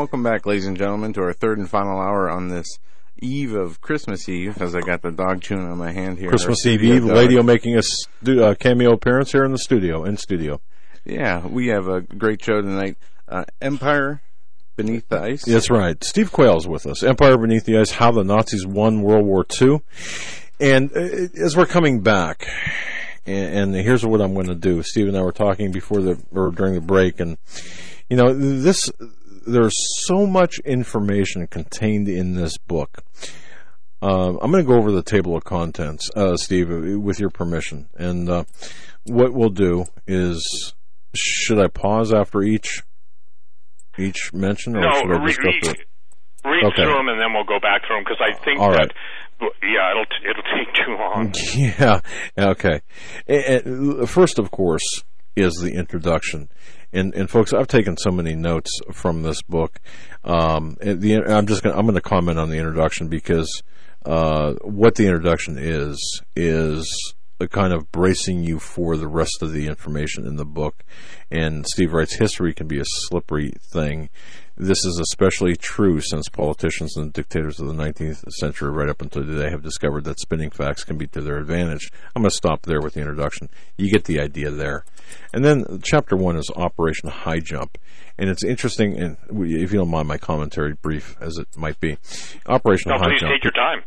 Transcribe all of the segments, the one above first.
welcome back, ladies and gentlemen, to our third and final hour on this eve of Christmas Eve, as I got the dog chewing on my hand here. Christmas Eve, Lady making a cameo appearance here in studio. Yeah, we have a great show tonight. Empire Beneath the Ice. That's right. Steve Quayle's with us. Empire Beneath the Ice, How the Nazis Won World War II. And as we're coming back, and here's what I'm going to do. Steve and I were talking during the break, and you know, there's so much information contained in this book. I'm going to go over the table of contents, Steve, with your permission. And what we'll do is, should I pause after each mention, or should I just go through it? Read through them, and then we'll go back through them, because I think that, yeah, it'll take too long. Yeah, okay. And first, of course, is the introduction. And folks, I've taken so many notes from this book. I'm going to comment on the introduction, because what the introduction is a kind of bracing you for the rest of the information in the book. And Steve writes, history can be a slippery thing. This is especially true since politicians and dictators of the 19th century, right up until today, have discovered that spinning facts can be to their advantage. I'm going to stop there with the introduction. You get the idea there. And then Chapter 1 is Operation High Jump. And it's interesting, and if you don't mind my commentary, brief as it might be, Operation High Jump. Please take your time.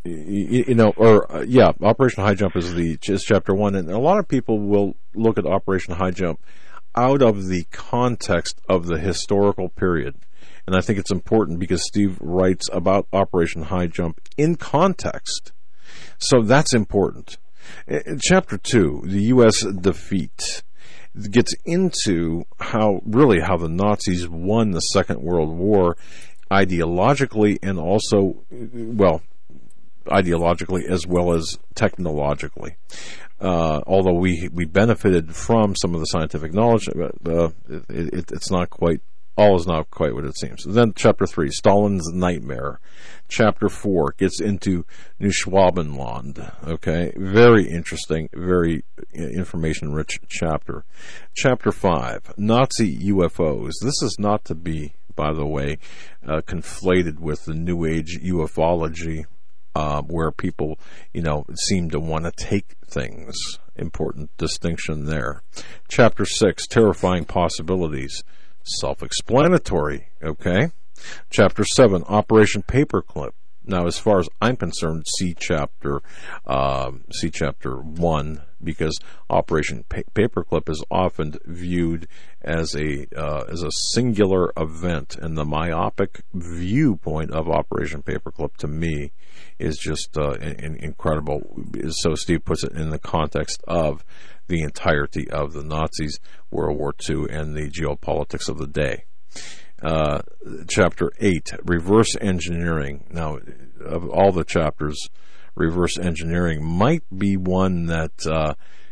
Operation High Jump is Chapter 1. And a lot of people will look at Operation High Jump out of the context of the historical period. And I think it's important, because Steve writes about Operation High Jump in context. So that's important. Chapter 2, the U.S. defeat, gets into how the Nazis won the Second World War ideologically, and also, ideologically as well as technologically. Although we benefited from some of the scientific knowledge, it's not quite. All is not quite what it seems. Then Chapter 3, Stalin's Nightmare. Chapter 4 gets into Neuschwabenland. Okay, very interesting, very information-rich chapter. Chapter 5, Nazi UFOs. This is not to be, by the way, conflated with the New Age ufology, where people, seem to want to take things. Important distinction there. Chapter 6, Terrifying Possibilities. Self-explanatory, okay? Chapter 7, Operation Paperclip. Now, as far as I'm concerned, see chapter 1, because Operation Paperclip is often viewed as a singular event, and the myopic viewpoint of Operation Paperclip, to me, is just incredible. So Steve puts it in the context of the entirety of the Nazis, World War II, and the geopolitics of the day. Chapter 8, Reverse Engineering. Now, of all the chapters, reverse engineering might be one that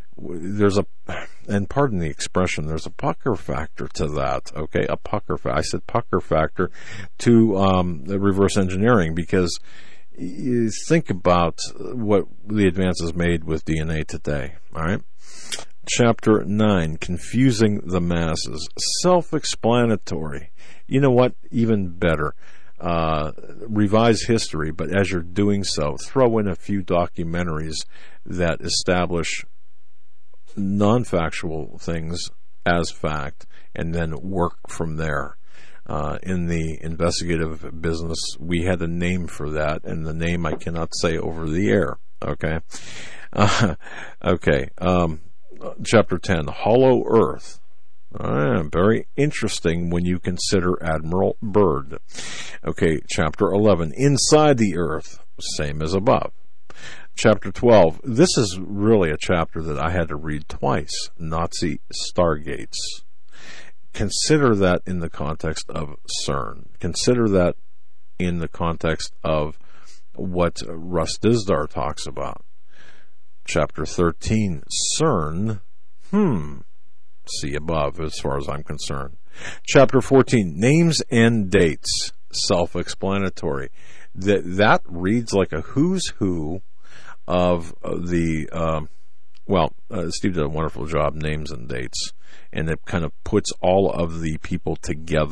and pardon the expression, there's a pucker factor to that, okay? I said pucker factor to the reverse engineering, because you think about what the advances made with DNA today, all right? Chapter 9, Confusing the Masses. Self-explanatory. You know what? Even better. Revise history, but as you're doing so, throw in a few documentaries that establish non-factual things as fact, and then work from there. In the investigative business, we had a name for that, and the name I cannot say over the air. Okay? Okay. Chapter 10, Hollow Earth. Very interesting when you consider Admiral Byrd. Okay, Chapter 11, Inside the Earth, same as above. Chapter 12, this is really a chapter that I had to read twice, Nazi Stargates. Consider that in the context of CERN. Consider that in the context of what Russ Dizdar talks about. Chapter 13, CERN, see above as far as I'm concerned. Chapter 14, Names and Dates, self-explanatory. That reads like a who's who of the, Steve did a wonderful job, names and dates, and it kind of puts all of the people together.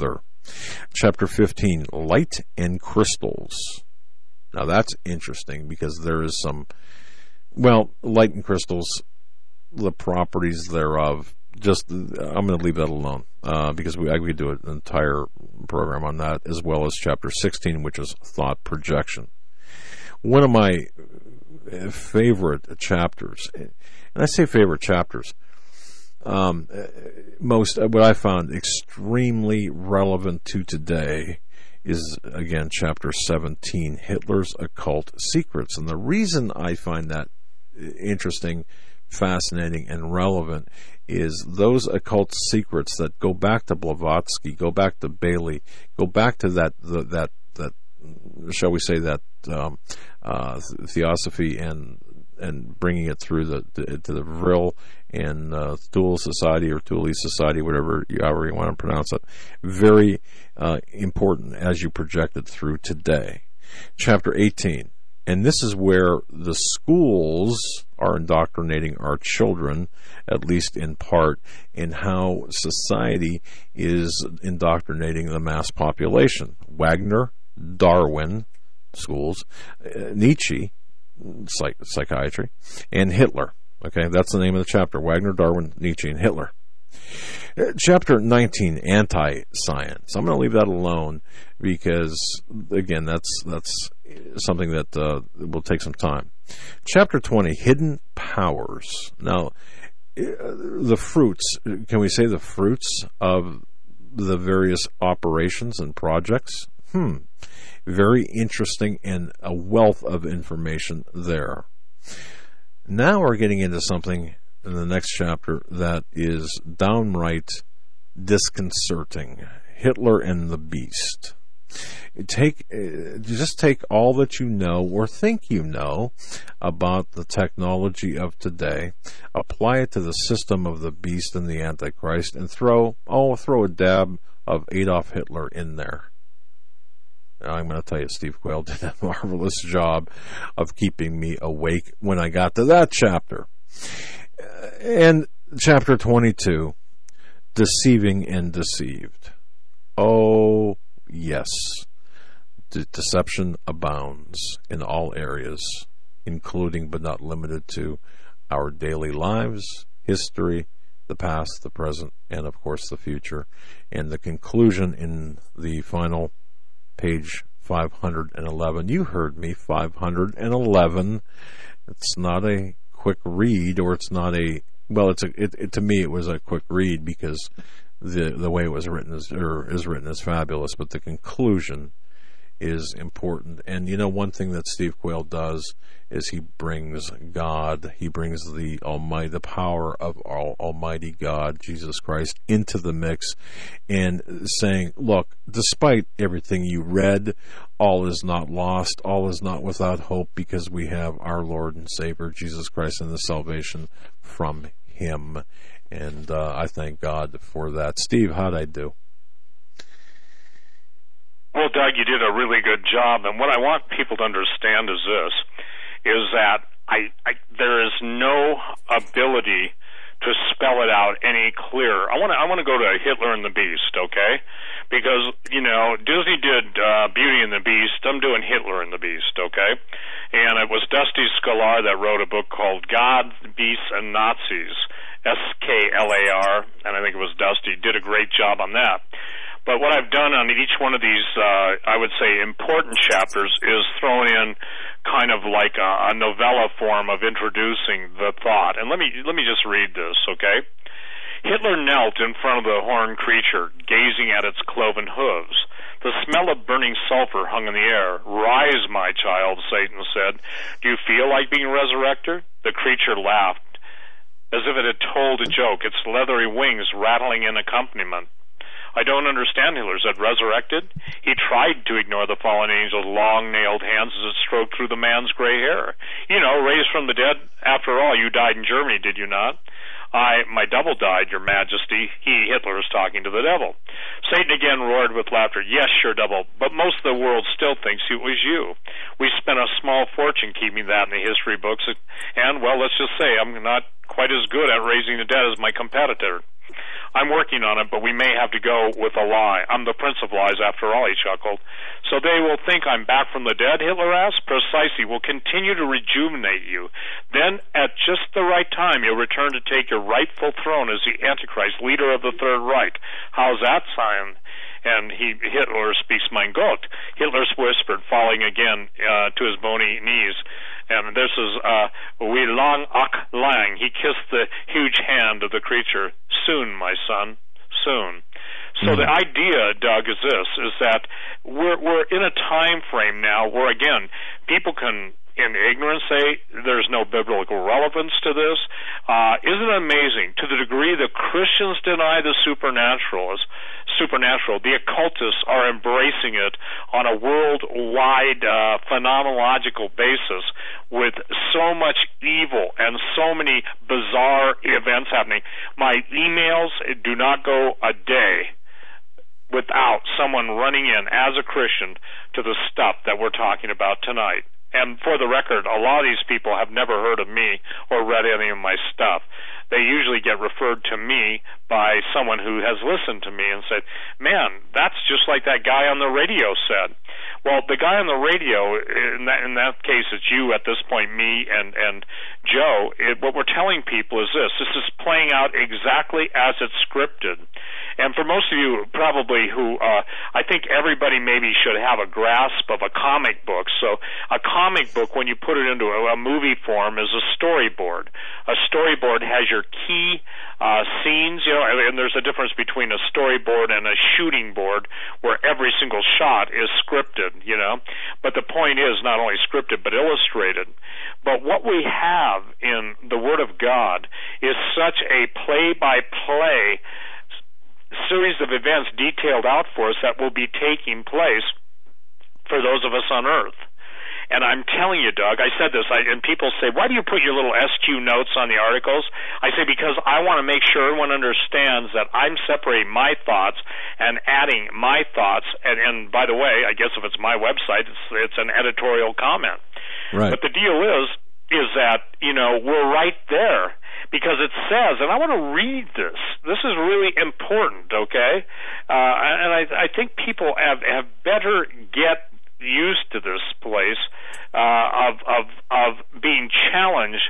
Chapter 15, Light and Crystals. Now that's interesting because there is some, light and crystals, the properties thereof, I'm going to leave that alone because we could do an entire program on that, as well as Chapter 16, which is Thought Projection. One of my favorite chapters, and I say favorite chapters, what I found extremely relevant to today is, again, Chapter 17, Hitler's Occult Secrets. And the reason I find that interesting, fascinating, and relevant is those occult secrets that go back to Blavatsky, go back to Bailey, go back to that shall we say, that theosophy and bringing it through to the Vril and Thule Society or Thule Society, however you want to pronounce it. Very important as you project it through today. Chapter 18, and this is where the schools are indoctrinating our children, at least in part, in how society is indoctrinating the mass population. Wagner, Darwin, schools, Nietzsche, psychiatry, and Hitler. Okay, that's the name of the chapter: Wagner, Darwin, Nietzsche, and Hitler. Chapter 19, Anti-Science. I'm going to leave that alone because, again, that's something that will take some time. Chapter 20, Hidden Powers. Now, the fruits, can we say the fruits of the various operations and projects? Very interesting and a wealth of information there. Now we're getting into something in the next chapter that is downright disconcerting. Hitler and the Beast. Just take all that you know or think you know about the technology of today, apply it to the system of the Beast and the Antichrist, and throw a dab of Adolf Hitler in there. I'm going to tell you, Steve Quayle did a marvelous job of keeping me awake when I got to that chapter. And chapter 22, Deceiving and Deceived. Oh, yes. Deception abounds in all areas, including but not limited to our daily lives, history, the past, the present, and of course the future. And the conclusion in the final page 511. You heard me, 511. It's not a quick read, or it's not a, to me it was a quick read because the way it was written is written is fabulous, but the conclusion is important. And one thing that Steve Quayle does is he brings God, he brings the power of Almighty God, Jesus Christ, into the mix, and saying, look, despite everything you read, all is not lost, all is not without hope, because we have our Lord and Savior, Jesus Christ, and the salvation from Him. And I thank God for that. Steve, how'd I do? Well, Doug, you did a really good job, and what I want people to understand is this, is that there is no ability to spell it out any clearer. I want to go to Hitler and the Beast, okay? Because, Disney did Beauty and the Beast. I'm doing Hitler and the Beast, okay? And it was Dusty Sklar that wrote a book called God, Beasts, and Nazis, Sklar, and I think it was Dusty, did a great job on that. But what I've done on each one of these, I would say, important chapters is thrown in kind of like a novella form of introducing the thought. And let me just read this, okay? Hitler knelt in front of the horned creature, gazing at its cloven hooves. The smell of burning sulfur hung in the air. "Rise, my child," Satan said. "Do you feel like being resurrected?" The creature laughed, as if it had told a joke, its leathery wings rattling in accompaniment. "I don't understand," Hitler said. "Resurrected?" He tried to ignore the fallen angel's long-nailed hands as it stroked through the man's gray hair. Raised from the dead. After all, you died in Germany, did you not? My double died, Your Majesty. Hitler, is talking to the devil. Satan again roared with laughter. "Yes, your double, but most of the world still thinks it was you. We spent a small fortune keeping that in the history books, and, well, let's just say I'm not quite as good at raising the dead as my competitor. I'm working on it, but we may have to go with a lie. I'm the prince of lies, after all, he chuckled. So they will think I'm back from the dead, Hitler asked. Precisely. We'll continue to rejuvenate you. Then, at just the right time, you'll return to take your rightful throne as the Antichrist, leader of the Third Reich. How's that sound? And Hitler speaks mein Gott. Hitler whispered, falling again to his bony knees. And this is wie lang ach lang. He kissed the huge hand of the creature. Soon, my son, soon. So the idea, Doug, is this: is that we're in a time frame now where, again, people can, in ignorance, say there's no biblical relevance to this. Isn't it amazing? To the degree that Christians deny the supernatural, the occultists are embracing it on a worldwide phenomenological basis, with so much evil and so many bizarre events happening. My emails do not go a day without someone running in as a Christian to the stuff that we're talking about tonight. And for the record, a lot of these people have never heard of me or read any of my stuff. They usually get referred to me by someone who has listened to me and said, man, that's just like that guy on the radio said. Well, the guy on the radio, in that case, it's you at this point, me and Joe. What we're telling people is this is playing out exactly as it's scripted. And for most of you, probably, who I think everybody maybe should have a grasp of a comic book. So a comic book, when you put it into a movie form, is a storyboard. A storyboard has your key scenes, and there's a difference between a storyboard and a shooting board, where every single shot is scripted, But the point is not only scripted, but illustrated. But what we have in the Word of God is such a play-by-play series of events detailed out for us that will be taking place for those of us on earth. And I'm telling you, Doug, I said this, and people say, why do you put your little SQ notes on the articles? I say, because I want to make sure everyone understands that I'm separating my thoughts and adding my thoughts. And by the way, I guess if it's my website, it's an editorial comment. Right. But the deal is that, we're right there. Because it says, and I want to read this. This is really important, okay? And I think people have better get used to this place of being challenged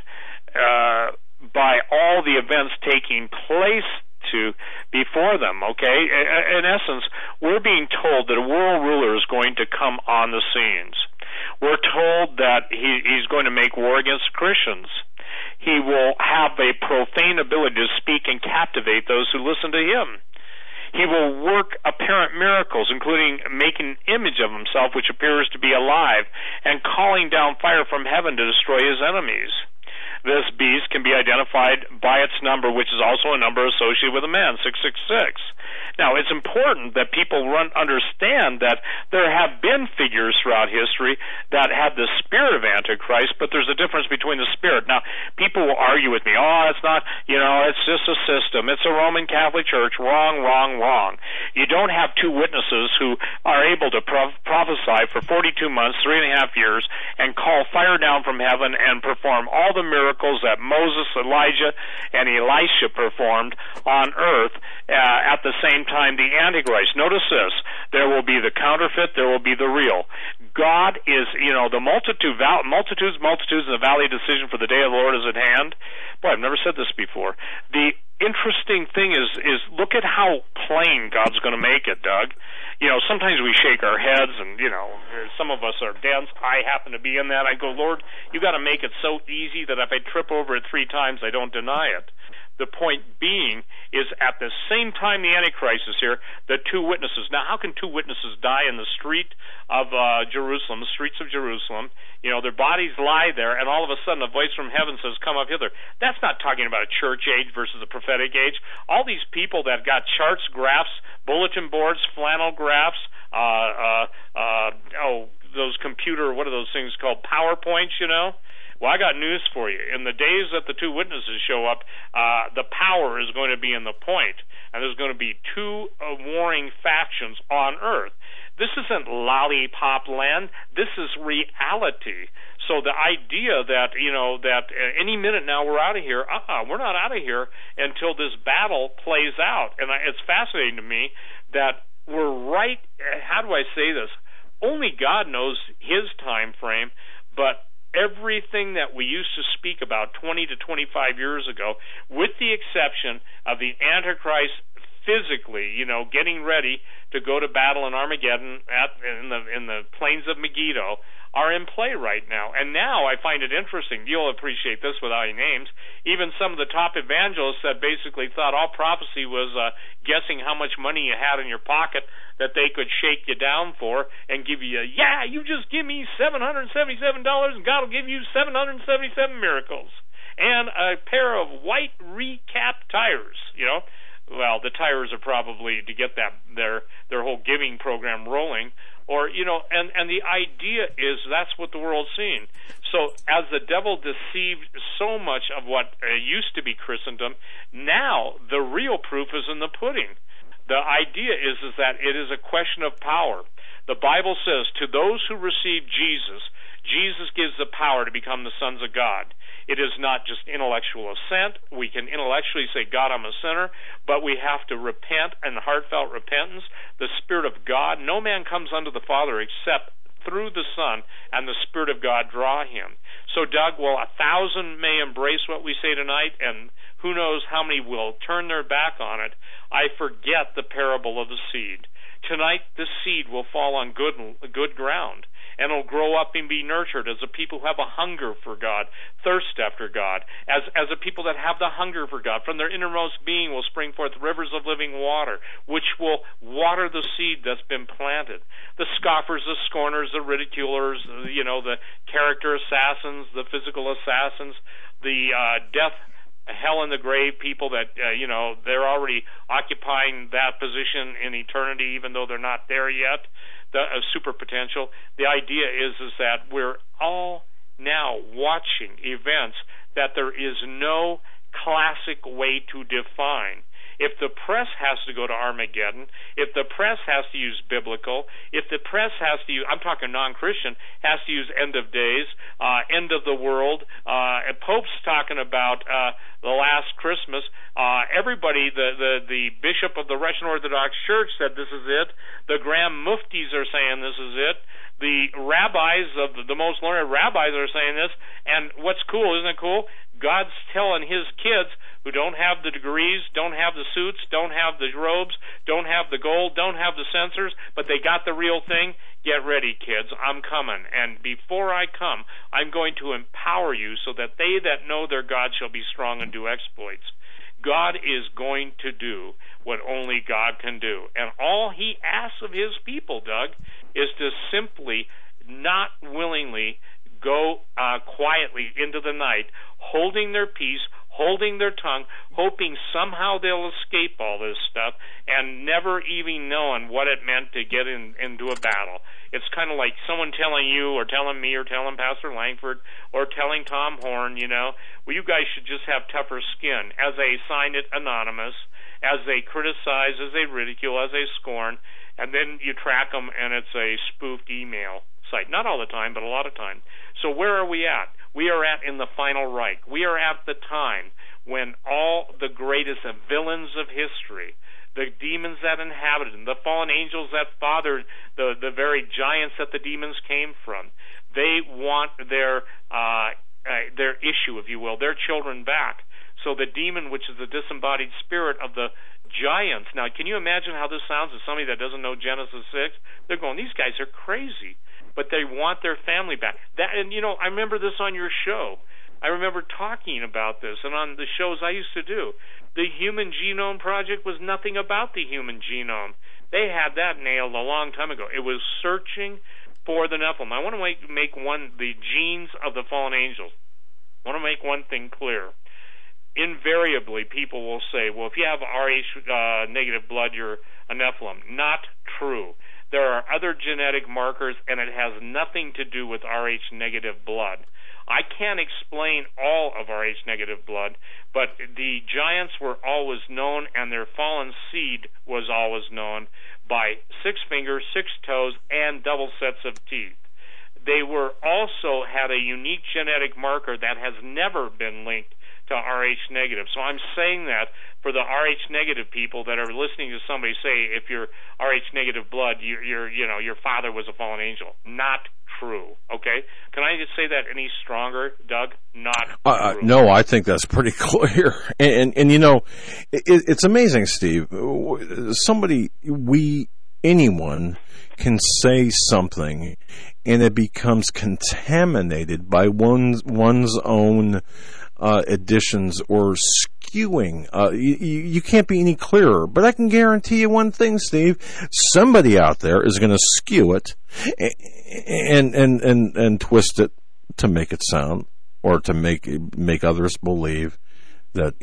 by all the events taking place before them, okay? In essence, we're being told that a world ruler is going to come on the scenes. We're told that he's going to make war against Christians. He will have a profane ability to speak and captivate those who listen to him. He will work apparent miracles, including making an image of himself which appears to be alive and calling down fire from heaven to destroy his enemies. This beast can be identified by its number, which is also a number associated with a man, 666. Now, it's important that people understand that there have been figures throughout history that had the spirit of Antichrist, but there's a difference between the spirit. Now, people will argue with me, it's not, it's just a system. It's a Roman Catholic Church. Wrong, wrong, wrong. You don't have two witnesses who are able to prophesy for 42 months, 3.5 years, and call fire down from heaven and perform all the miracles that Moses, Elijah, and Elisha performed on earth at the same time the Antichrist. Notice this. There will be the counterfeit, there will be the real. God is, the multitudes in the valley of decision, for the day of the Lord is at hand. Boy, I've never said this before. The interesting thing is look at how plain God's going to make it, Doug. Sometimes we shake our heads, and some of us are dense. I happen to be in that. I go, Lord, you got to make it so easy that if I trip over it 3 times, I don't deny it. The point being is, at the same time the Antichrist is here, the two witnesses. Now, how can two witnesses die in the street of Jerusalem, the streets of Jerusalem? Their bodies lie there, and all of a sudden a voice from heaven says, come up hither. That's not talking about a church age versus a prophetic age. All these people that got charts, graphs, bulletin boards, flannel graphs, those computer, what are those things called, PowerPoints, Well, I got news for you. In the days that the two witnesses show up, the power is going to be in the point, and there's going to be two warring factions on earth. This isn't lollipop land. This is reality. So the idea that, that any minute now we're out of here, we're not out of here until this battle plays out. And it's fascinating to me that we're right, how do I say this? Only God knows his time frame, but everything that we used to speak about 20 to 25 years ago, with the exception of the Antichrist physically, getting ready to go to battle in Armageddon in the plains of Megiddo, are in play right now. And now I find it interesting. You'll appreciate this without any names. Even some of the top evangelists that basically thought all prophecy was guessing how much money you had in your pocket that they could shake you down for and give you you just give me $777 and God will give you 777 miracles and a pair of white recapped tires, Well, the tires are probably to get their whole giving program rolling. Or, and the idea is that's what the world's seeing. So as the devil deceived so much of what used to be Christendom, now the real proof is in the pudding. The idea is that it is a question of power. The Bible says, to those who receive Jesus, Jesus gives the power to become the sons of God. It is not just intellectual assent. We can intellectually say, God, I'm a sinner, but we have to repent and heartfelt repentance. The Spirit of God, no man comes unto the Father except through the Son, and the Spirit of God draw him. So, Doug, 1,000 may embrace what we say tonight, and who knows how many will turn their back on it. I forget the parable of the seed. Tonight, the seed will fall on good ground, and it'll grow up and be nurtured as a people who have a hunger for God, thirst after God, as a people that have the hunger for God. From their innermost being will spring forth rivers of living water, which will water the seed that's been planted. The scoffers, the scorners, the ridiculers, the character assassins, the physical assassins, the death, hell, and the grave people that, they're already occupying that position in eternity, even though they're not there yet. The super potential. The idea is that we're all now watching events that there is no classic way to define. If the press has to go to Armageddon, if the press has to use biblical, if the press has to use, I'm talking non-Christian, has to use end of days, end of the world, and Pope's talking about the last Christmas. Everybody, the bishop of the Russian Orthodox Church said this is it. The Grand Muftis are saying this is it. The rabbis of the most learned rabbis are saying this. And what's cool, isn't it cool? God's telling his kids who don't have the degrees, don't have the suits, don't have the robes, don't have the gold, don't have the censers, but they got the real thing. Get ready, kids. I'm coming. And before I come, I'm going to empower you so that they that know their God shall be strong and do exploits. God is going to do what only God can do. And all he asks of his people, Doug, is to simply not willingly go quietly into the night, holding their peace, holding their tongue, hoping somehow they'll escape all this stuff, and never even knowing what it meant to get into a battle. It's kind of like someone telling you or telling me or telling Pastor Langford or telling Tom Horn, well, you guys should just have tougher skin, as they sign it anonymous, as they criticize, as they ridicule, as they scorn, and then you track them and it's a spoofed email site. Not all the time, but a lot of time. So where are we at? We are at in the final Reich. We are at the time when all the greatest villains of history, the demons that inhabited them, the fallen angels that fathered the very giants that the demons came from, they want their issue, if you will, their children back. So the demon, which is the disembodied spirit of the giants. Now, can you imagine how this sounds to somebody that doesn't know Genesis 6? They're going, these guys are crazy. But they want their family back. And I remember this on your show. I remember talking about this, and on the shows I used to do. The Human Genome Project was nothing about the human genome. They had that nailed a long time ago. It was searching for the Nephilim. I want to make the genes of the fallen angels. I want to make one thing clear. Invariably, people will say, well, if you have Rh negative blood, you're a Nephilim. Not true. There are other genetic markers, and it has nothing to do with Rh negative blood. I can't explain all of Rh negative blood, but the giants were always known, and their fallen seed was always known. by 6 fingers, 6 toes, and double sets of teeth. They were also had a unique genetic marker that has never been linked to Rh negative. So I'm saying that for the Rh negative people that are listening to somebody say, if you're Rh negative blood, your father was a fallen angel. Not true. Okay? Can I just say that any stronger, Doug? Not true. No, I think that's pretty clear. And it's amazing, Steve. Anyone can say something, and it becomes contaminated by one's own additions or skewing. You can't be any clearer. But I can guarantee you one thing, Steve. Somebody out there is going to skew it and twist it to make it sound, or to make others believe that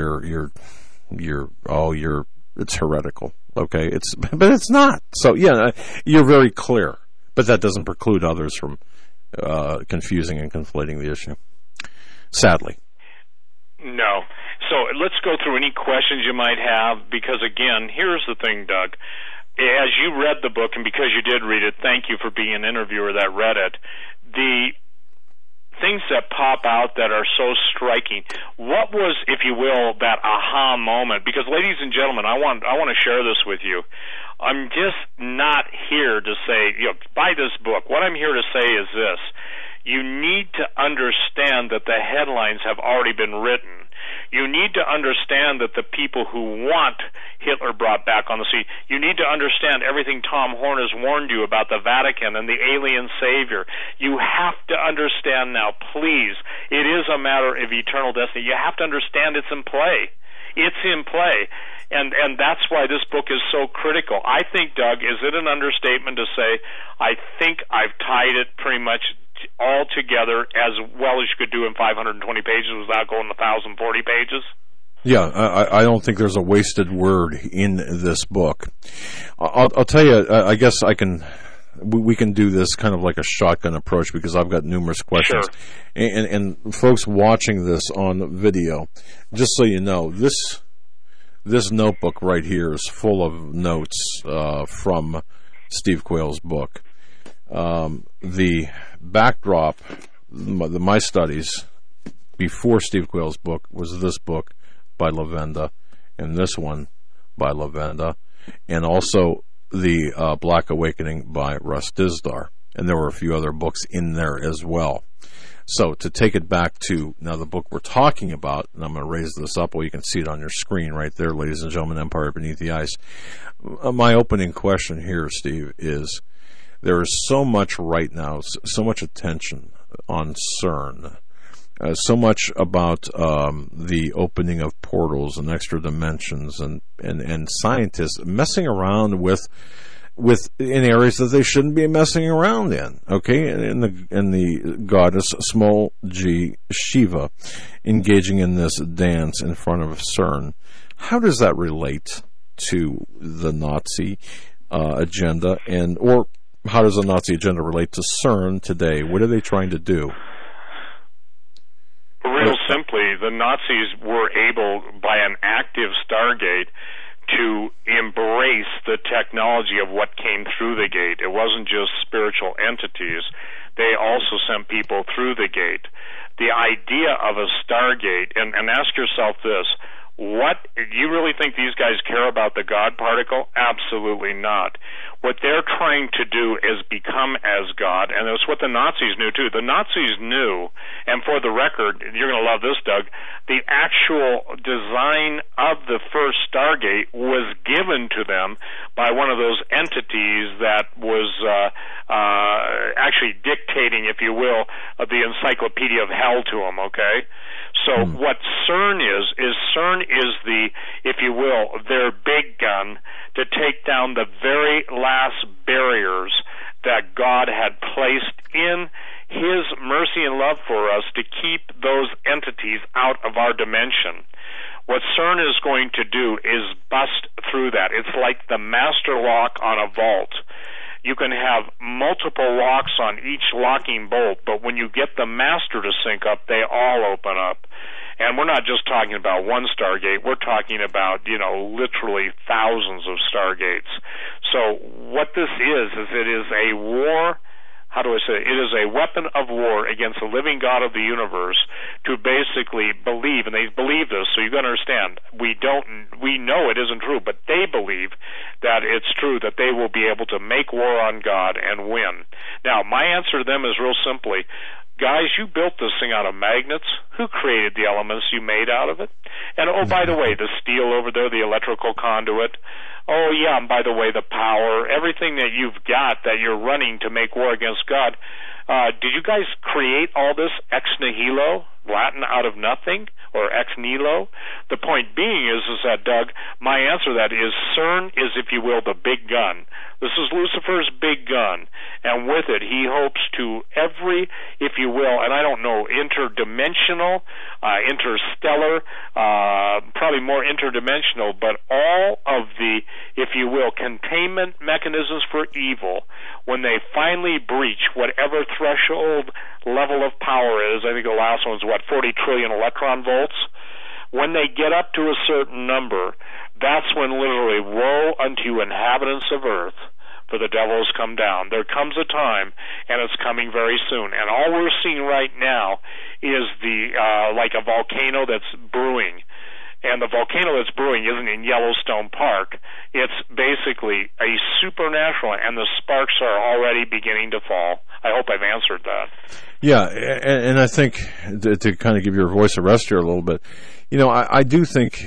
it's heretical. Okay, but it's not. So yeah, you're very clear, but that doesn't preclude others from confusing and conflating the issue. Sadly. No. So let's go through any questions you might have, because again, here's the thing, Doug. As you read the book, and because you did read it, thank you for being an interviewer that read it. The things that pop out that are so striking. What was, if you will, that aha moment? Because, ladies and gentlemen, I want to share this with you. I'm just not here to say, buy this book. What I'm here to say is this. You need to understand that the headlines have already been written. You need to understand that the people who want Hitler brought back on the scene, you need to understand everything Tom Horn has warned you about the Vatican and the alien savior. You have to understand now, please, it is a matter of eternal destiny. You have to understand it's in play. It's in play. And that's why this book is so critical. I think, Doug, is it an understatement to say, I think I've tied it pretty much all together as well as you could do in 520 pages without going 1,040 pages? Yeah, I don't think there's a wasted word in this book. I'll tell you, I guess we can do this kind of like a shotgun approach, because I've got numerous questions. Sure. And folks watching this on video, just so you know, this notebook right here is full of notes from Steve Quayle's book. The backdrop, my studies before Steve Quayle's book was this book by Lavenda, and this one by Lavenda, and also the Black Awakening by Russ Dizdar. And there were a few other books in there as well. So to take it back to now the book we're talking about, and I'm going to raise this up where you can see it on your screen right there, ladies and gentlemen, Empire Beneath the Ice. My opening question here, Steve, is there is so much right now, so much attention on CERN, so much about the opening of portals and extra dimensions, and scientists messing around with in areas that they shouldn't be messing around in. Okay, and the goddess small g Shiva engaging in this dance in front of CERN. How does that relate to the Nazi agenda, or how does the Nazi agenda relate to CERN today? What are they trying to do? Real simply, the Nazis were able, by an active Stargate, to embrace the technology of what came through the gate. It wasn't just spiritual entities. They also sent people through the gate. The idea of a Stargate, and ask yourself this, do you really think these guys care about the God particle? Absolutely not. What they're trying to do is become as God, and it's what the Nazis knew too. The Nazis knew, and for the record, you're going to love this, Doug, the actual design of the first Stargate was given to them by one of those entities that was actually dictating, if you will, the Encyclopedia of Hell to them, okay? So what CERN is CERN is the, if you will, their big gun to take down the very last barriers that God had placed in His mercy and love for us to keep those entities out of our dimension. What CERN is going to do is bust through that. It's like the master lock on a vault. You can have multiple locks on each locking bolt, but when you get the master to sync up, they all open up. And we're not just talking about one Stargate. We're talking about, literally thousands of Stargates. So what this is it is a war. How do I say it? It is a weapon of war against the living God of the universe to basically believe, and they believe this, so you got to understand, we know it isn't true, but they believe that it's true, that they will be able to make war on God and win. Now, my answer to them is real simply, guys, you built this thing out of magnets. Who created the elements you made out of it? And, oh, by the way, the steel over there, the electrical conduit. Oh, yeah, and by the way, the power, everything that you've got that you're running to make war against God. Did you guys create all this ex nihilo, Latin out of nothing, or ex nihilo? The point being is that, Doug, my answer to that is CERN is, if you will, the big gun. This is Lucifer's big gun, and with it, he hopes to every, if you will, and I don't know, interdimensional, interstellar, probably more interdimensional, but all of the, if you will, containment mechanisms for evil, when they finally breach whatever threshold level of power is, I think the last one's 40 trillion electron volts, when they get up to a certain number, that's when literally, woe unto you inhabitants of earth, for the devil has come down. There comes a time, and it's coming very soon. And all we're seeing right now is like a volcano that's brewing. And the volcano that's brewing isn't in Yellowstone Park. It's basically a supernatural, and the sparks are already beginning to fall. I hope I've answered that. Yeah, and I think to kind of give your voice a rest here a little bit, I do think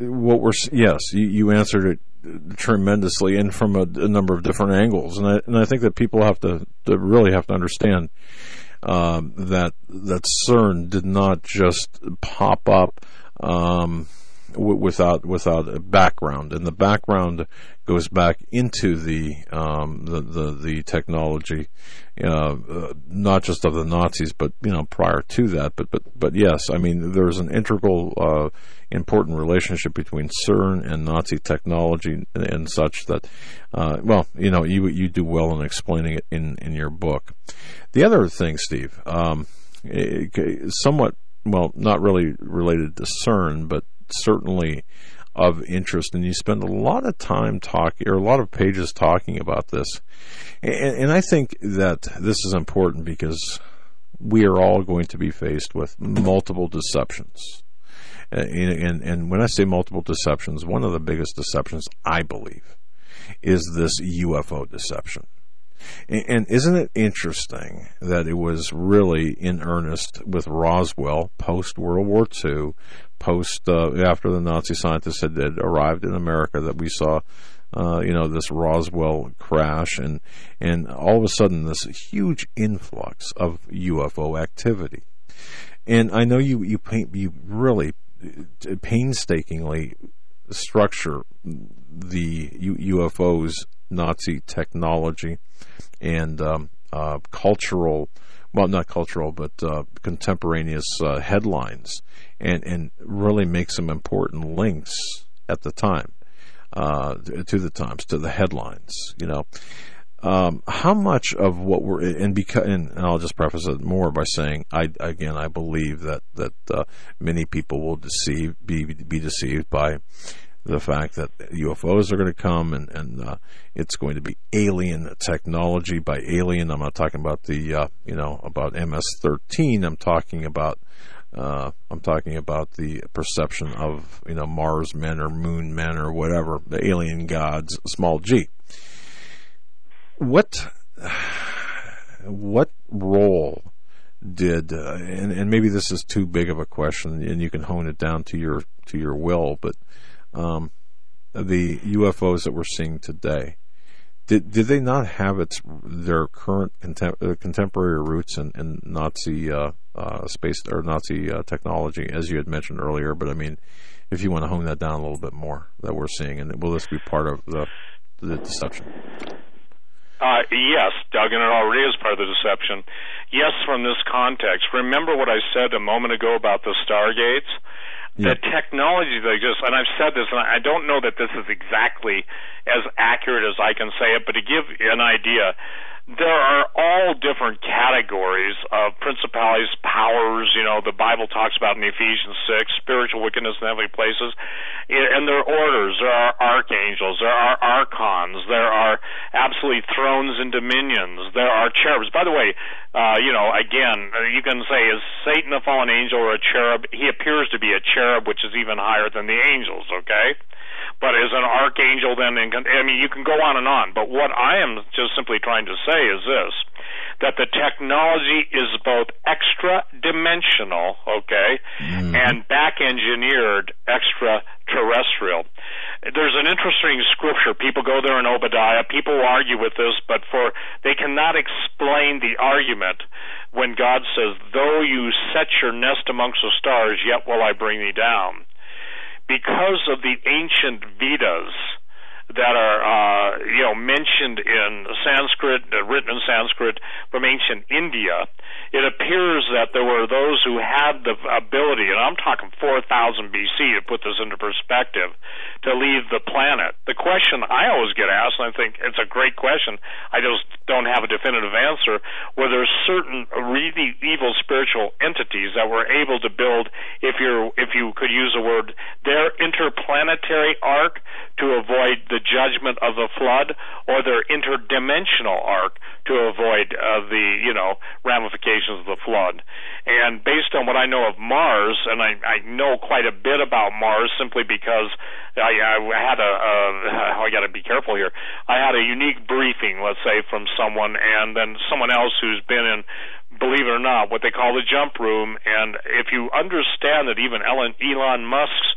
you answered it tremendously and from a number of different angles, and I think that people have to really have to understand that CERN did not just pop up without a background, and the background goes back into the technology, not just of the Nazis, but prior to that. But yes, I mean there's an integral, important relationship between CERN and Nazi technology and such that, you do well in explaining it in your book. The other thing, Steve, somewhat, not really related to CERN, but certainly of interest, and you spend a lot of time talking, or a lot of pages talking about this, and I think that this is important because we are all going to be faced with multiple deceptions, and when I say multiple deceptions, one of the biggest deceptions, I believe, is this UFO deception. And isn't it interesting that it was really in earnest with Roswell post-World War II, after the Nazi scientists had arrived in America, that we saw, this Roswell crash, and all of a sudden this huge influx of UFO activity. And I know you really painstakingly structure the UFOs, Nazi technology, and cultural, not cultural, but contemporaneous headlines, and really make some important links at the time, to the headlines. How much of what we're and I'll just preface it more by saying I believe that many people will be deceived by the fact that UFOs are going to come, and it's going to be alien technology. By alien, I'm not talking about about MS-13. I'm talking about the perception of Mars men or Moon men or whatever, the alien gods, small g. What role did and maybe this is too big of a question, and you can hone it down to your will, but the UFOs that we're seeing today, did they not have their current contemporary roots in Nazi space or Nazi technology, as you had mentioned earlier? But I mean, if you want to hone that down a little bit more, that we're seeing, and will this be part of the deception? Yes, Doug, and it already is part of the deception. Yes, from this context. Remember what I said a moment ago about the Stargates? The technology that exists, and I've said this, and I don't know that this is exactly as accurate as I can say it, but to give you an idea, there are all different categories of principalities, powers. The Bible talks about in Ephesians 6, spiritual wickedness in heavenly places. And there are orders, there are archangels, there are archons, there are absolutely thrones and dominions, there are cherubs. By the way, again, you can say, is Satan a fallen angel or a cherub? He appears to be a cherub, which is even higher than the angels, okay? But as an archangel, then, you can go on and on. But what I am just simply trying to say is this, that the technology is both extra-dimensional, okay, and back-engineered extraterrestrial. There's an interesting scripture. People go there in Obadiah. People argue with this, but they cannot explain the argument when God says, though you set your nest amongst the stars, yet will I bring thee down. Because of the ancient Vedas that are, mentioned in Sanskrit, written in Sanskrit from ancient India, it appears that there were those who had the ability, and I'm talking 4,000 BC to put this into perspective, to leave the planet. The question I always get asked, and I think it's a great question, I just don't have a definitive answer, were there certain really evil spiritual entities that were able to build, if you could use a word, their interplanetary ark to avoid the judgment of the flood, or their interdimensional ark to avoid the ramifications of the flood. And based on what I know of Mars, and I know quite a bit about Mars simply because I had I got to be careful here. I had a unique briefing, let's say, from someone, and then someone else who's been in, believe it or not, what they call the jump room. And if you understand that even Elon Musk's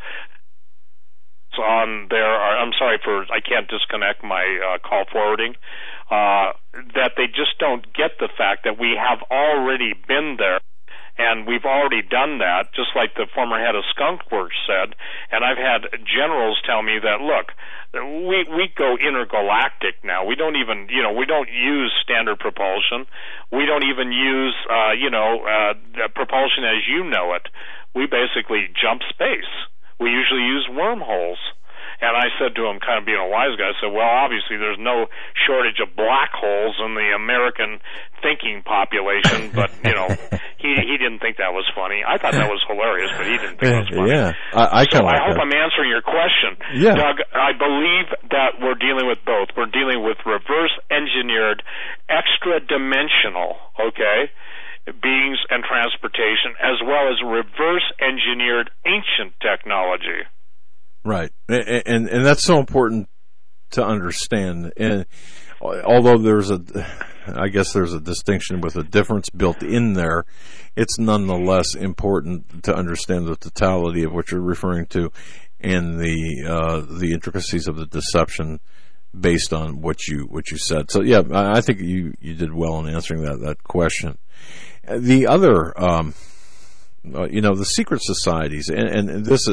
on there, I can't disconnect my call forwarding, that they just don't get the fact that we have already been there, and we've already done that, just like the former head of Skunk Works said. And I've had generals tell me that, look, we go intergalactic now. We don't even, we don't use standard propulsion. We don't even use, propulsion as you know it. We basically jump space. We usually use wormholes. And I said to him, kind of being a wise guy, I said, well, obviously there's no shortage of black holes in the American thinking population, but, he didn't think that was funny. I thought that was hilarious, but he didn't think it was funny. Yeah, I hope I'm answering your question. Yeah. Doug, I believe that we're dealing with both. We're dealing with reverse-engineered, extra-dimensional, okay, beings and transportation, as well as reverse-engineered ancient technology. Right, and that's so important to understand. And although there's a distinction with a difference built in there, it's nonetheless important to understand the totality of what you're referring to and the intricacies of the deception based on what you said. So yeah, I think you did well in answering that question. The other, the secret societies, and this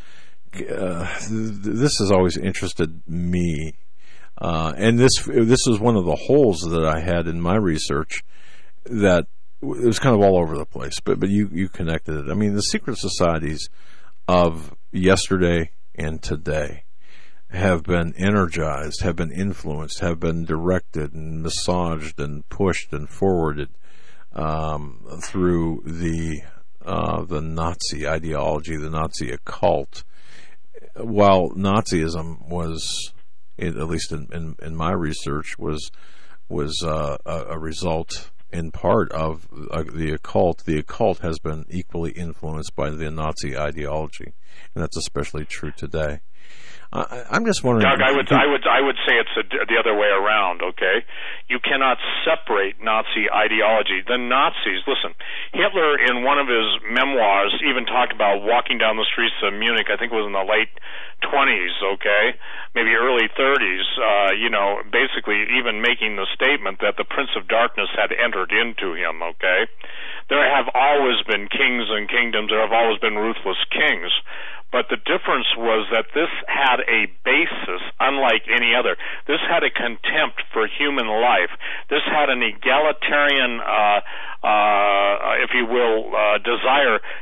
has always interested me, and this is one of the holes that I had in my research that it was kind of all over the place, but you connected it. I mean, the secret societies of yesterday and today have been energized, have been influenced, have been directed and massaged and pushed and forwarded through the Nazi ideology, the Nazi occult. While Nazism was, at least in my research, was a result in part of the occult has been equally influenced by the Nazi ideology, and that's especially true today. I'm just wondering, Doug, I would say it's the other way around. Okay, you cannot separate Nazi ideology. The Nazis, listen, Hitler in one of his memoirs even talked about walking down the streets of Munich. I think it was in the late 20s. Okay, maybe early 30s. Basically even making the statement that the Prince of Darkness had entered into him. Okay, there have always been kings and kingdoms. There have always been ruthless kings. But the difference was that this had a basis unlike any other. This had a contempt for human life. This had an egalitarian, if you will, desire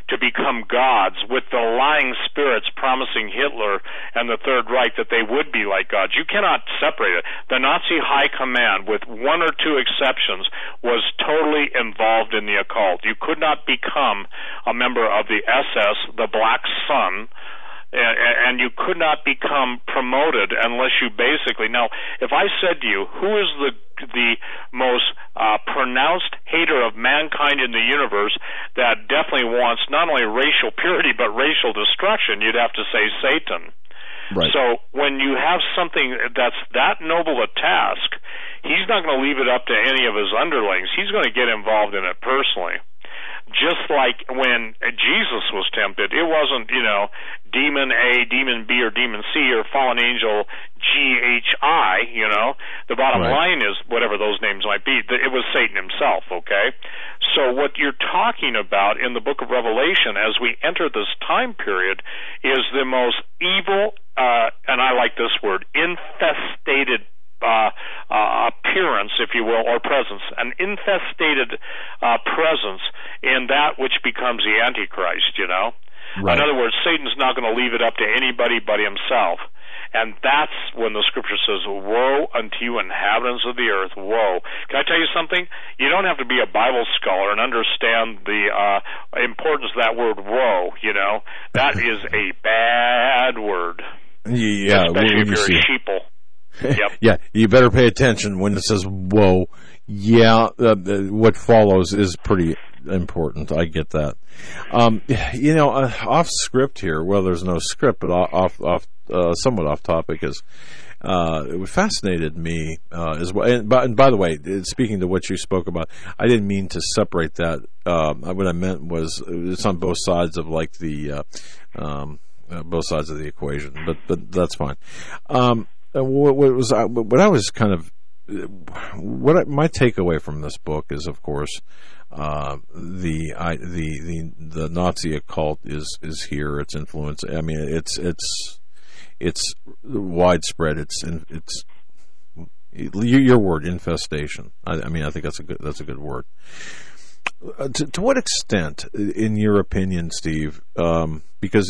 to become gods, with the lying spirits promising Hitler and the Third Reich that they would be like gods. You cannot separate it. The Nazi high command, with one or two exceptions, was totally involved in the occult. You could not become a member of the SS, the Black Sun, and you could not become promoted unless you basically... Now, if I said to you, who is the most pronounced hater of mankind in the universe that definitely wants not only racial purity but racial destruction, you'd have to say Satan. Right. So when you have something that's that noble a task, he's not going to leave it up to any of his underlings. He's going to get involved in it personally. Just like when Jesus was tempted, it wasn't, demon A, demon B, or demon C, or fallen angel GHI, The bottom line is, whatever those names might be, it was Satan himself, okay? So what you're talking about in the book of Revelation as we enter this time period is the most evil, and I like this word, infestated appearance, if you will, or presence, an infestated presence in that which becomes the Antichrist, Right. In other words, Satan's not going to leave it up to anybody but himself. And that's when the scripture says, woe unto you inhabitants of the earth, woe. Can I tell you something? You don't have to be a Bible scholar and understand the importance of that word woe, That is a bad word. Yeah, especially if you're a sheeple. Yep. Yeah, you better pay attention when it says "whoa." Yeah, what follows is pretty important. I get that. Off script here. Well, there's no script, but somewhat off topic is it fascinated me as well. And by the way, speaking to what you spoke about, I didn't mean to separate that. What I meant was it's on both sides of both sides of the equation, but that's fine. My takeaway from this book is, of course, the Nazi occult is here. Its influence. I mean, it's widespread. It's your word, infestation. I mean, I think that's a good word. To what extent, in your opinion, Steve? Because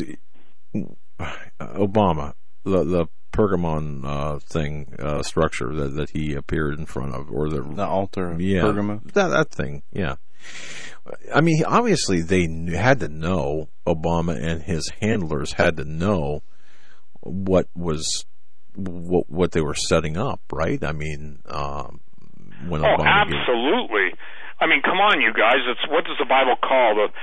Obama, the Pergamon structure that he appeared in front of, or the altar of Pergamon, that thing, yeah. I mean, obviously they had to know. Obama and his handlers had to know what they were setting up, right? I mean, when Obama absolutely. I mean, come on, you guys. It's what does the Bible call it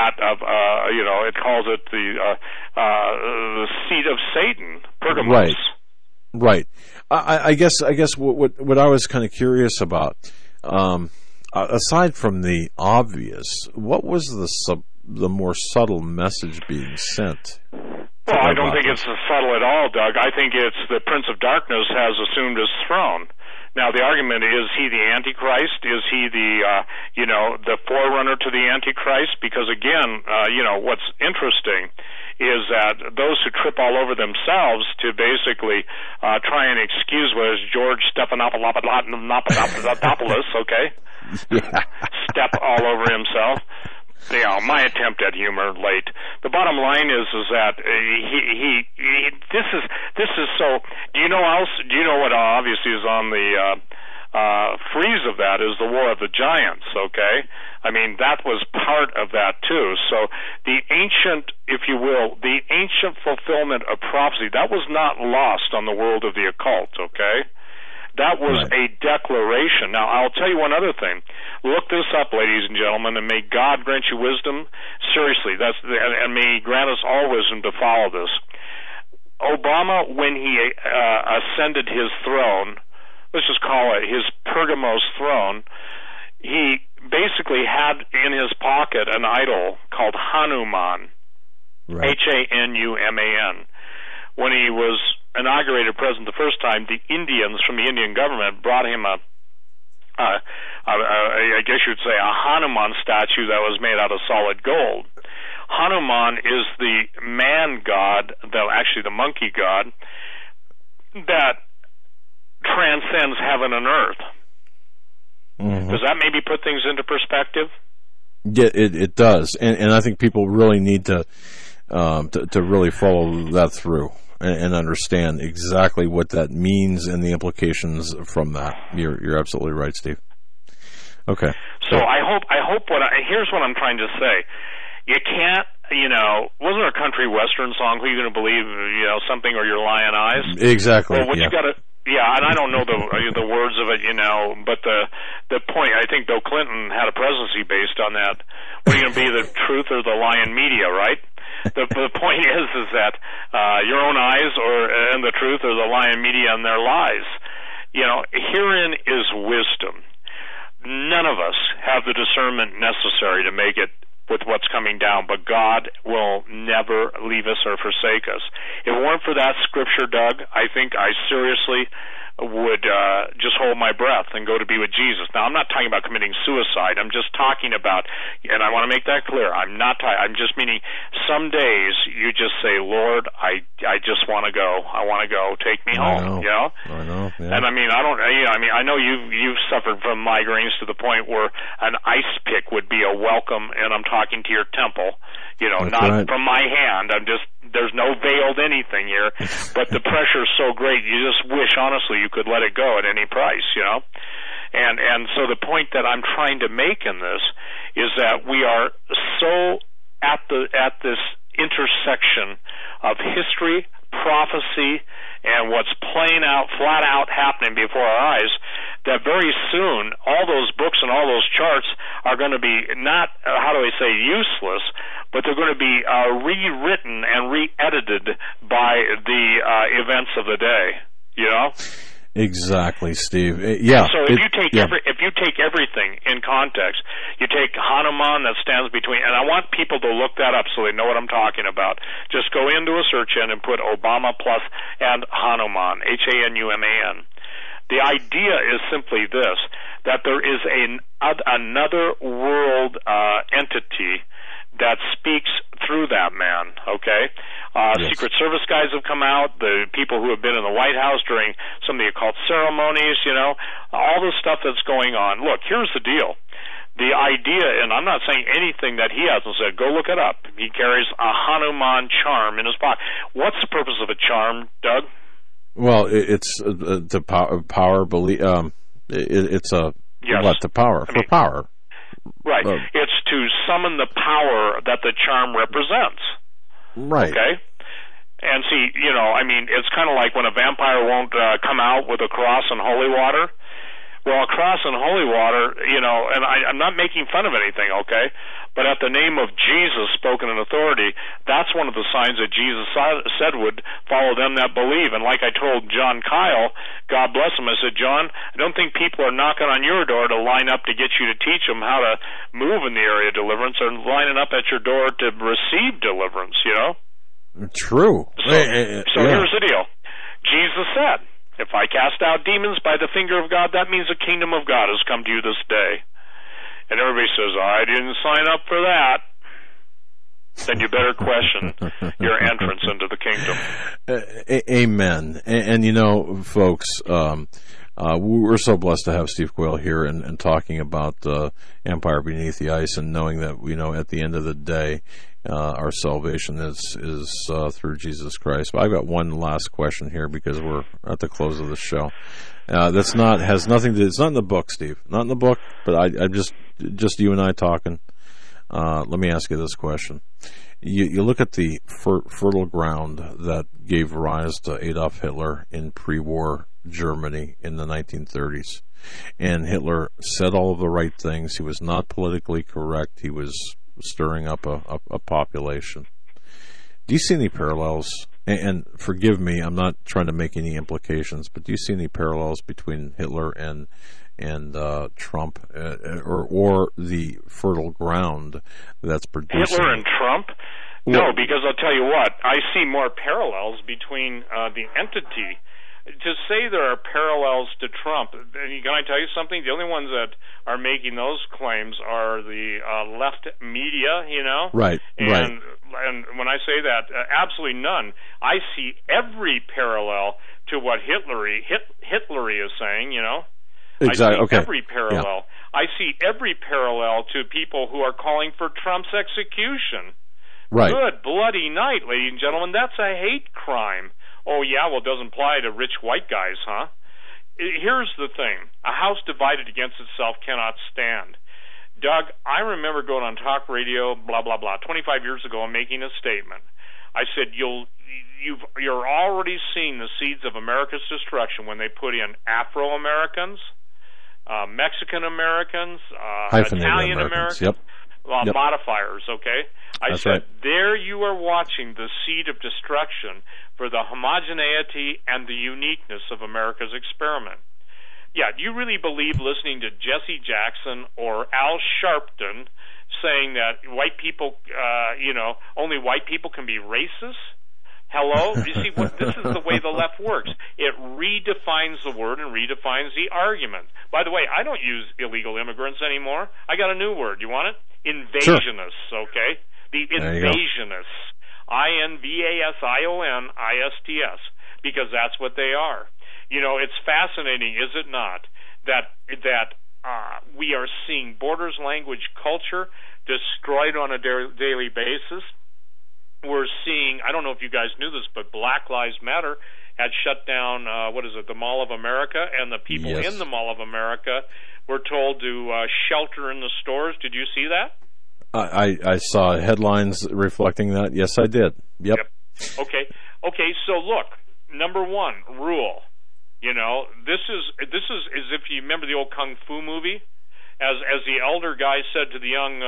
calls it the seat of Satan, Pergamos. Right. I guess what I was kind of curious about, aside from the obvious, what was the more subtle message being sent? Well, I don't think it's subtle at all, Doug. I think it's the Prince of Darkness has assumed his throne. Now, the argument is he the Antichrist? Is he the forerunner to the Antichrist? Because again, what's interesting is that those who trip all over themselves to basically try and excuse whether it's George Stephanopoulos, okay? Yeah. Step all over himself. My attempt at humor late. The bottom line is that this is so. Do you know what obviously is on the frieze of that is the War of the Giants, okay? I mean, that was part of that too. So the ancient, if you will, the ancient fulfillment of prophecy, that was not lost on the world of the occult, okay? That was a declaration. Now, I'll tell you one other thing. Look this up, ladies and gentlemen, and may God grant you wisdom. Seriously, and may He grant us all wisdom to follow this. Obama, when he ascended his throne, let's just call it his Pergamos throne, he basically had in his pocket an idol called Hanuman, Hanuman. When he was inaugurated president the first time, the Indians from the Indian government brought him I guess you'd say a Hanuman statue that was made out of solid gold. Hanuman is the man god, actually the monkey god, that transcends heaven and earth. Mm-hmm. Does that maybe put things into perspective? Yeah, it does, and I think people really need to really follow that through and understand exactly what that means and the implications from that. You're absolutely right, Steve. Okay. So I hope here's what I'm trying to say. You can't, wasn't there a country western song, Who You Gonna Believe, something, or Your Lying Eyes? Exactly. Well, what you gotta, and I don't know the words of it, but the point, I think Bill Clinton had a presidency based on that. What are you gonna be, the truth or the lying media, right? The point is that your own eyes and the truth, or the lying media and their lies. Herein is wisdom. None of us have the discernment necessary to make it with what's coming down, but God will never leave us or forsake us. If it weren't for that scripture, Doug, I think I seriously would just hold my breath and go to be with Jesus. Now, I'm not talking about committing suicide. I'm just talking about, and I want to make that clear, I'm just meaning some days you just say, Lord, I just want to go. I want to go. Take me home. I know. Yeah. And I mean, I know you've suffered from migraines to the point where an ice pick would be a welcome, and I'm talking to your temple. That's not right. from my hand. There's no veiled anything here, but the pressure is so great, you just wish, honestly, you could let it go at any price, And so the point that I'm trying to make in this is that we are so at this intersection of history, prophecy, and what's playing out, flat out happening before our eyes, that very soon all those books and all those charts are going to be not, useless, but they're going to be rewritten and re-edited by the events of the day, Exactly, Steve. Yeah. So if you take everything in context, you take Hanuman that stands between, and I want people to look that up so they know what I'm talking about. Just go into a search engine and put Obama plus and Hanuman, Hanuman. The idea is simply this, that there is another world entity that speaks through that man, okay? Yes. Secret Service guys have come out, the people who have been in the White House during some of the occult ceremonies, all the stuff that's going on. Look, here's the deal. The idea, and I'm not saying anything that he hasn't said, go look it up. He carries a Hanuman charm in his pocket. What's the purpose of a charm, Doug? Well, it's the power belief. It's a yes. What the power for power. Right. It's to summon the power that the charm represents. Right. Okay? And see, it's kind of like when a vampire won't come out with a cross and holy water. Well, a cross and holy water, and I'm not making fun of anything, okay? But at the name of Jesus spoken in authority, that's one of the signs that Jesus said would follow them that believe. And like I told John Kyle, God bless him, I said, John, I don't think people are knocking on your door to line up to get you to teach them how to move in the area of deliverance. They're lining up at your door to receive deliverance, True. So here's the deal. Jesus said, if I cast out demons by the finger of God, that means the kingdom of God has come to you this day. And everybody says, I didn't sign up for that. Then you better question your entrance into the kingdom. Amen. And folks, we're so blessed to have Steve Quayle here and talking about Empire Beneath the Ice, and knowing that, at the end of the day, our salvation is through Jesus Christ. But I've got one last question here because we're at the close of the show. It's not in the book, Steve. Not in the book, but I'm just you and I talking. Let me ask you this question. You look at the fertile ground that gave rise to Adolf Hitler in pre-war Germany in the 1930s. And Hitler said all of the right things. He was not politically correct. He was stirring up a population. Do you see any parallels? And forgive me, I'm not trying to make any implications, but do you see any parallels between Hitler and Trump, or the fertile ground that's producing Hitler and Trump? No, because I'll tell you what, I see more parallels between the entity. To say there are parallels to Trump, can I tell you something? The only ones that are making those claims are the left media, Right. And when I say that, absolutely none. I see every parallel to what Hitler is saying, Exactly. I see okay. every parallel. Yeah. I see every parallel to people who are calling for Trump's execution. Right. Good bloody night, ladies and gentlemen. That's a hate crime. Oh, yeah, well, it doesn't apply to rich white guys, huh? Here's the thing. A house divided against itself cannot stand. Doug, I remember going on talk radio, blah, blah, blah, 25 years ago and making a statement. I said, you're already seeing the seeds of America's destruction when they put in Afro-Americans, Mexican-Americans, Italian-Americans, yep. Modifiers, okay? That's said, right. There you are watching the seed of destruction for the homogeneity and the uniqueness of America's experiment. Yeah, do you really believe listening to Jesse Jackson or Al Sharpton saying that white people, only white people can be racist? Hello? You see, this is the way the left works. It redefines the word and redefines the argument. By the way, I don't use illegal immigrants anymore. I got a new word. You want it? Invasionists, sure. Okay? The invasionists. INVASIONISTS, because that's what they are. You know, it's fascinating, is it not, that we are seeing borders, language, culture destroyed on a daily basis. We're seeing, I don't know if you guys knew this, but Black Lives Matter had shut down, the Mall of America, and the people in the Mall of America were told to shelter in the stores. Did you see that? I saw headlines reflecting that. Yes, I did. Yep. Okay, so look, number one rule. You know, this is as if you remember the old Kung Fu movie, as the elder guy said to the young,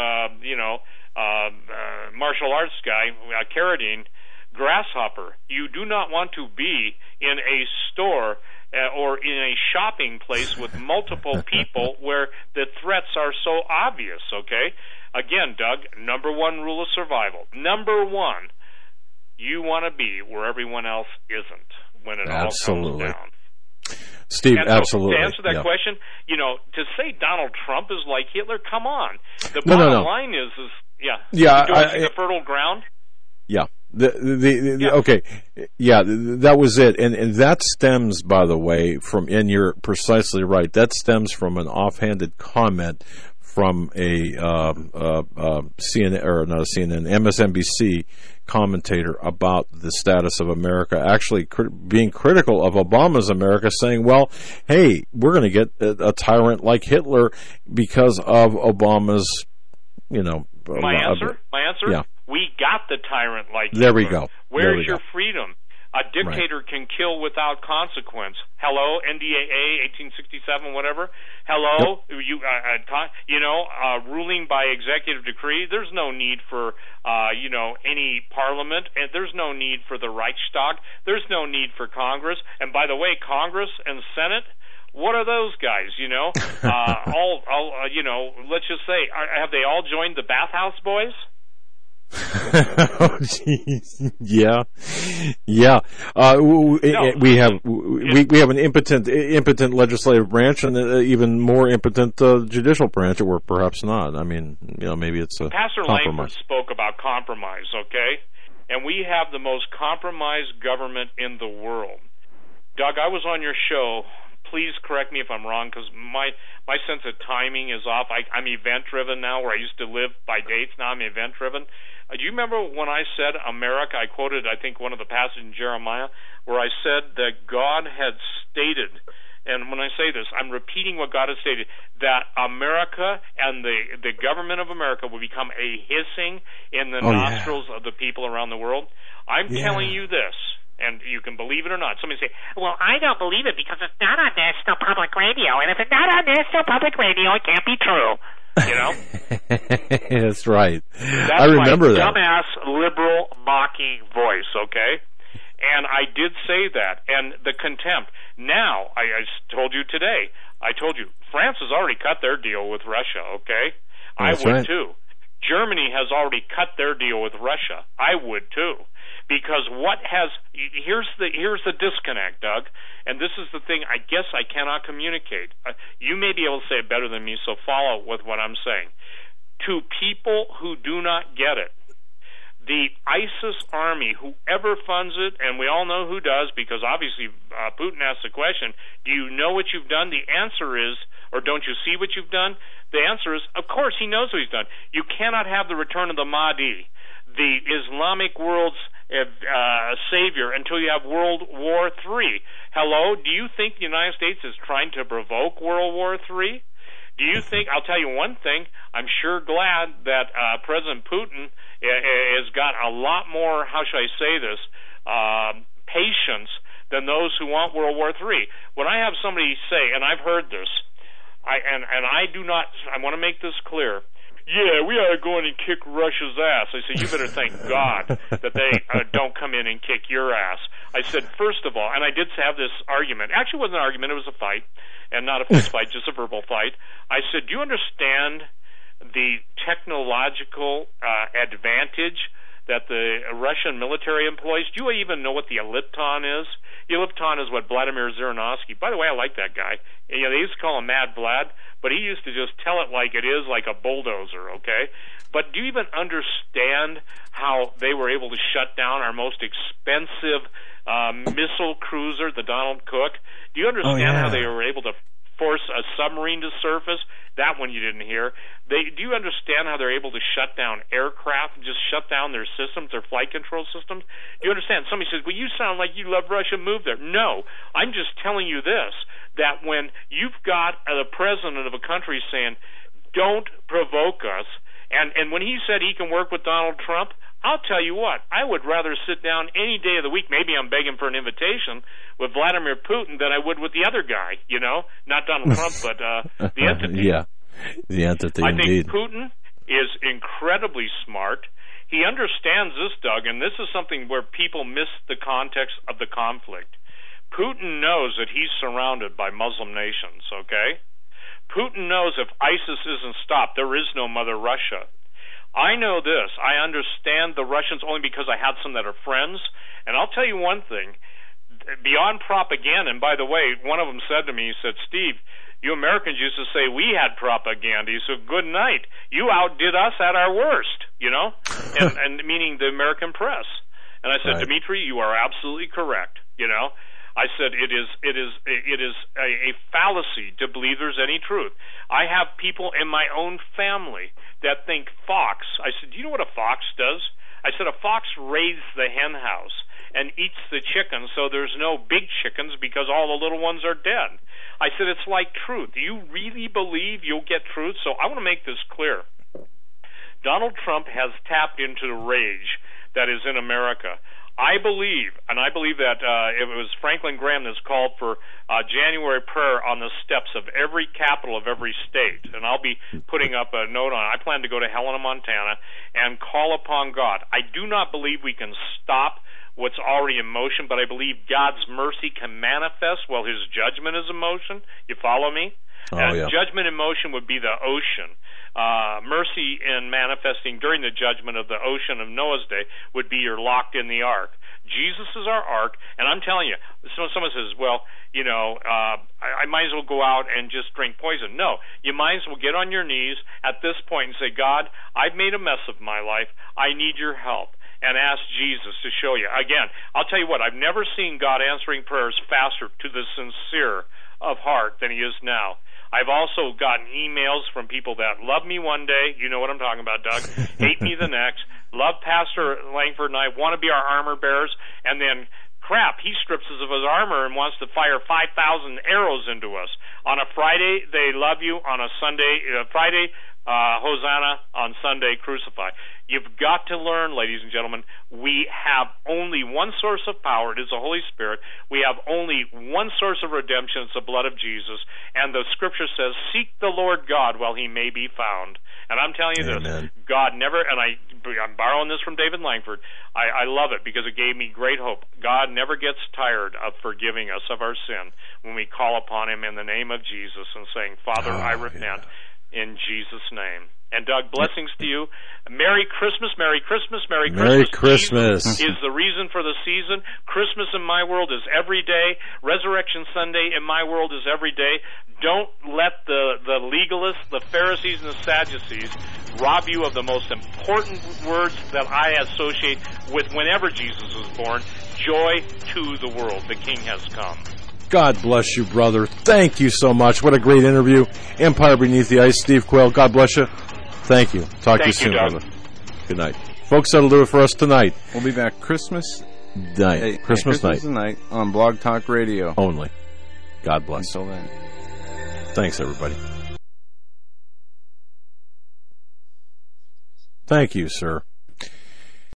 martial arts guy, Carradine, grasshopper, you do not want to be in a store or in a shopping place with multiple people where the threats are so obvious, okay? Again, Doug, number one rule of survival. Number one, you want to be where everyone else isn't when it all comes down. Steve, and absolutely. To answer that question, to say Donald Trump is like Hitler, come on. The bottom line is the fertile ground. Yeah. Okay. Yeah, that was it. And that stems, by the way, and you're precisely right, that stems from an offhanded comment from a CNN, or not a CNN, MSNBC commentator about the status of America, actually being critical of Obama's America, saying, well, hey, we're going to get a tyrant like Hitler because of Obama's, My answer? Yeah. We got the tyrant like Hitler. There we go. Where's your freedom? A dictator can kill without consequence. Hello, NDAA, 1867, whatever. Hello, ruling by executive decree. There's no need for, any parliament, and there's no need for the Reichstag. There's no need for Congress. And by the way, Congress and Senate, what are those guys? Let's just say, have they all joined the Bathhouse Boys? Oh, geez. Yeah. We have an impotent legislative branch and an even more impotent judicial branch, or perhaps not. I mean, maybe it's a Pastor compromise. Langford spoke about compromise, okay? And we have the most compromised government in the world. Doug, I was on your show. Please correct me if I'm wrong, because my sense of timing is off. I'm event-driven now, where I used to live by dates. Now I'm event-driven. Do you remember when I said America? I quoted, I think, one of the passages in Jeremiah, where I said that God had stated, and when I say this, I'm repeating what God has stated, that America and the government of America will become a hissing in the nostrils of the people around the world. I'm telling you this. And you can believe it or not. Somebody say, well, I don't believe it because it's not on National Public Radio. And if it's not on National Public Radio, it can't be true. That's right. I remember that. Dumbass, liberal, mocking voice, okay? And I did say that. And the contempt. Now, I told you today, France has already cut their deal with Russia, okay? That's I would right. too. Germany has already cut their deal with Russia. I would too. Because here's the disconnect, Doug, and this is the thing I guess I cannot communicate. You may be able to say it better than me, so follow with what I'm saying. To people who do not get it, the ISIS army, whoever funds it, and we all know who does, because obviously Putin asked the question, do you know what you've done? The answer is or don't you see what you've done? The answer is, of course, he knows what he's done. You cannot have the return of the Mahdi, the Islamic world's savior, until you have World War III. Hello? Do you think the United States is trying to provoke World War III? Do you think, I'll tell you one thing, I'm sure glad that President Putin has got a lot more, how should I say this, patience than those who want World War III. When I have somebody say, and I've heard this, I want to make this clear, yeah, we ought to go in and kick Russia's ass. I said, you better thank God that they don't come in and kick your ass. I said, first of all, and I did have this argument. Actually, it wasn't an argument. It was a fight, and not a fist fight, just a verbal fight. I said, do you understand the technological advantage that the Russian military employs? Do you even know what the Ellipton is? The Ellipton is what Vladimir Zhirinovsky, by the way, I like that guy. You know, they used to call him Mad Vlad, but he used to just tell it like it is, like a bulldozer, okay? But do you even understand how they were able to shut down our most expensive missile cruiser, the Donald Cook? Do you understand how they were able to force a submarine to surface? That one you didn't hear. Do you understand how they're able to shut down aircraft and just shut down their systems, their flight control systems? Do you understand? Somebody says, well, you sound like you love Russia, move there. No, I'm just telling you this, that when you've got the president of a country saying, don't provoke us, and when he said he can work with Donald Trump, I'll tell you what, I would rather sit down any day of the week, maybe I'm begging for an invitation, with Vladimir Putin than I would with the other guy, you know? Not Donald Trump, but the entity. Yeah, the entity, I indeed. think Putin is incredibly smart. He understands this, Doug, and this is something where people miss the context of the conflict. Putin knows that he's surrounded by Muslim nations, okay? Putin knows if ISIS isn't stopped, there is no Mother Russia. I know this. I understand the Russians only because I have some that are friends. And I'll tell you one thing. Beyond propaganda, and by the way, one of them said to me, he said, Steve, you Americans used to say we had propaganda. He said, good night. You outdid us at our worst, you know, and meaning the American press. And I said, right. Dimitri, you are absolutely correct, you know. I said it is a fallacy to believe there's any truth. I have people in my own family that think fox. I said, do you know what a fox does? I said a fox raids the hen house and eats the chickens, so there's no big chickens because all the little ones are dead. I said it's like truth. Do you really believe you'll get truth? So I want to make this clear. Donald Trump has tapped into the rage that is in America. I believe that it was Franklin Graham that's called for January prayer on the steps of every capital of every state, and I'll be putting up a note on it. I plan to go to Helena, Montana, and call upon God. I do not believe we can stop what's already in motion, but I believe God's mercy can manifest while His judgment is in motion. You follow me? Judgment in motion would be the ocean. Mercy in manifesting during the judgment of the ocean of Noah's day would be you're locked in the ark. Jesus is our ark, and I'm telling you, someone says, well, you know, I might as well go out and just drink poison. No, you might as well get on your knees at this point and say, God, I've made a mess of my life. I need your help. And ask Jesus to show you. Again, I'll tell you what, I've never seen God answering prayers faster to the sincere of heart than He is now. I've also gotten emails from people that love me one day, you know what I'm talking about, Doug, hate me the next, love Pastor Langford and I, want to be our armor bearers, and then, crap, he strips us of his armor and wants to fire 5,000 arrows into us. On a Friday, they love you. On a Sunday, Friday, Hosanna. On Sunday, crucify. You've got to learn, ladies and gentlemen, we have only one source of power. It is the Holy Spirit. We have only one source of redemption. It's the blood of Jesus. And the Scripture says, seek the Lord God while He may be found. And I'm telling you Amen. this, God never, and I'm borrowing this from David Langford. I love it because it gave me great hope. God never gets tired of forgiving us of our sin when we call upon Him in the name of Jesus and saying, Father, I repent in Jesus' name. And Doug, blessings to you. Merry Christmas, Merry Christmas, Merry Christmas. Merry Christmas. Jesus is the reason for the season. Christmas in my world is every day. Resurrection Sunday in my world is every day. Don't let the legalists, the Pharisees, and the Sadducees rob you of the most important words that I associate with whenever Jesus was born. Joy to the world. The King has come. God bless you, brother. Thank you so much. What a great interview. Empire Beneath the Ice, Steve Quayle. God bless you. Thank you. Talk to you soon, brother. Good night. Folks, that'll do it for us tonight. We'll be back Christmas night. Christmas night on Blog Talk Radio. Only. God bless. Until then. Thanks, everybody. Thank you, sir.